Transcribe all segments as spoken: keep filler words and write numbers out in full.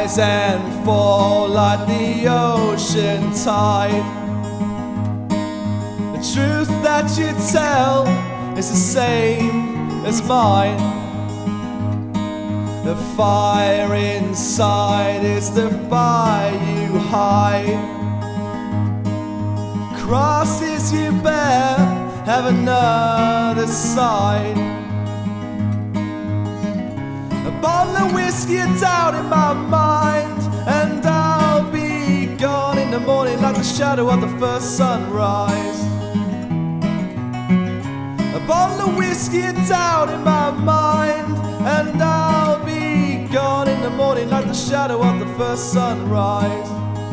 rise and fall like the ocean tide. The truth that you tell is the same as mine. The fire inside is the fire you hide. Crosses you bear have another side. A bottle of whiskey down in my mind, and I'll be gone in the morning like the shadow of the first sunrise. A bottle of whiskey down in my mind, and I'll be gone in the morning like the shadow of the first sunrise.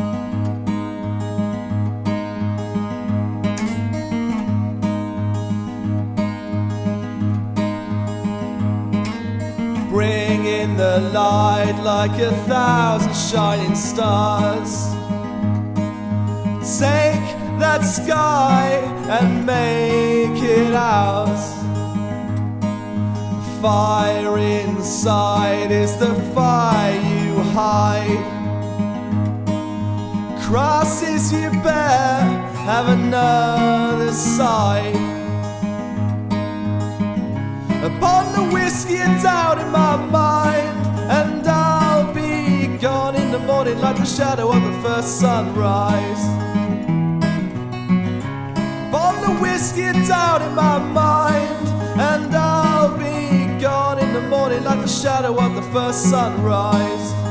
Bring in the light like a thousand shining stars. Take that sky and make it ours. Fire inside is the fire you hide. Crosses you bear have another side. A bottle of whiskey down in my mind, and I'll be gone in the morning like the shadow of the first sunrise. Bottle of whiskey down in my mind, and I'll be gone in the morning like the shadow of the first sunrise.